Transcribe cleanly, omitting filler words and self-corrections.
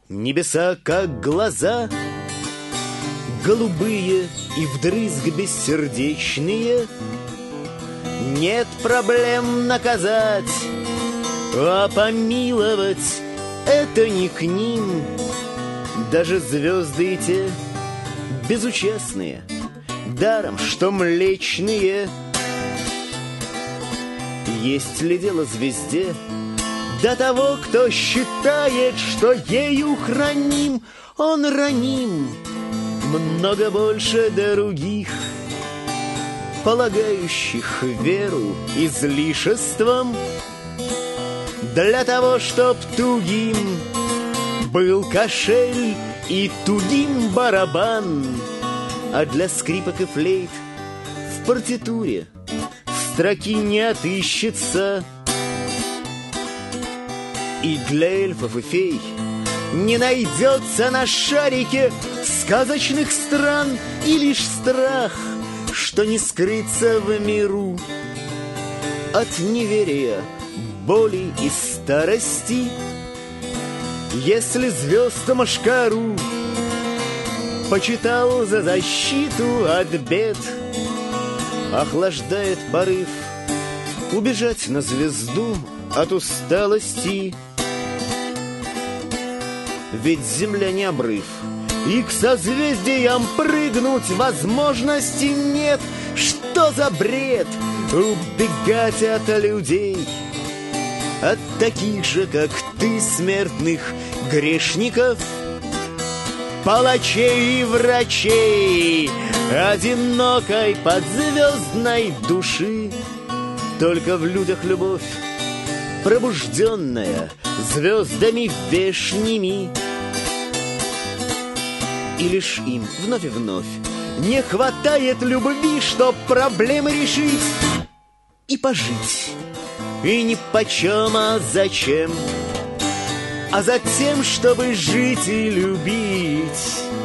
Небеса, как глаза, голубые и вдрызг бессердечные. Нет проблем наказать, а помиловать — это не к ним. Даже звезды и те безучастные, даром что млечные. Есть ли дело звезде до того, кто считает, что ею храним? Он раним много больше других, полагающих веру излишеством. Для того, чтоб тугим был кошель и тугим барабан, а для скрипок и флейт в партитуре строки не отыщется. И для эльфов и фей не найдется на шарике сказочных стран, и лишь страх, что не скрыться в миру от неверия, боли и старости. Если звезд Машкару почитал за защиту от бед, охлаждает порыв убежать на звезду от усталости. Ведь земля не обрыв, и к созвездиям прыгнуть возможности нет. Что за бред убегать от людей, от таких же, как ты, смертных грешников, палачей и врачей, одинокой подзвездной души. Только в людях любовь, пробужденная звездами вешними. И лишь им вновь и вновь не хватает любви, чтоб проблемы решить и пожить. И ни почем, а зачем? А затем, чтобы жить и любить.